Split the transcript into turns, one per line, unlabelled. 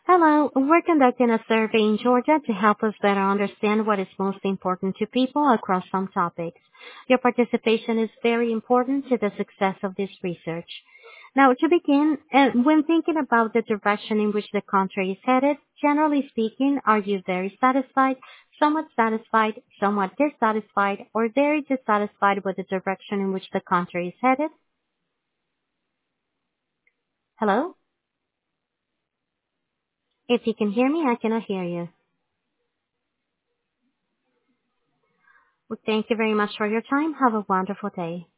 Hello, we're conducting a survey in Georgia to help us better understand what is most important to people across some topics. Your participation is very important to the success of this research. Now, to begin, when thinking about the direction in which the country is headed, generally speaking, are you very satisfied, somewhat dissatisfied, or very dissatisfied with the direction in which the country is headed? Hello? If you can hear me, I cannot hear you. Well, thank you very much for your time. Have a wonderful day.